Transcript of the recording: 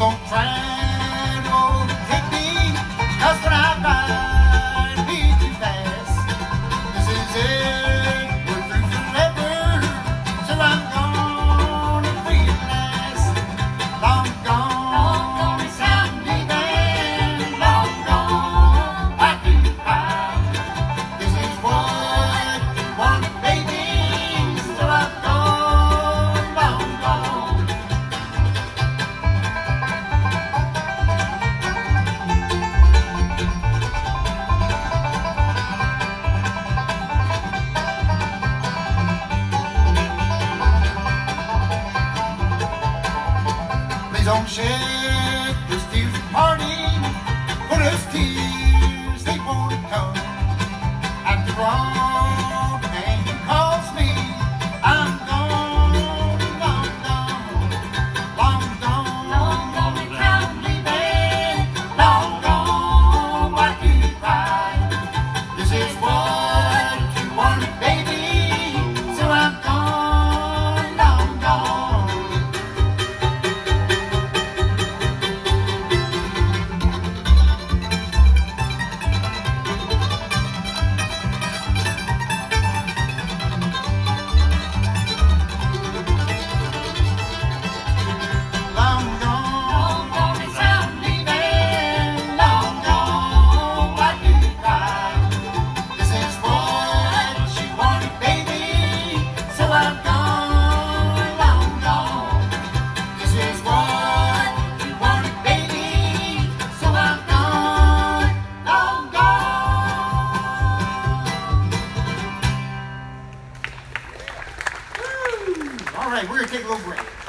don't try to overtake me, 'cause when I ride, be too fast. This is it, we're through forever, till I'm gone and free at last. Long gone is I'm leaving, long gone, I do cry. This is what you wanted, baby, so I'm gone, long gone. Please don't shed this tears of parting, for those tears, they won't come. After all the pain you caused me, I'm gone, long gone, long gone, long gone, and I'm leaving, long gone, why do you cry? This is what you wanted, baby, so I'm gone, long gone. Long gone is I'm leaving, long gone, why do you cry? This is what you wanted, baby, so I'm gone, long gone. This is what you wanted, baby, so I'm gone, long gone. Woo! All right, we're gonna take a little break.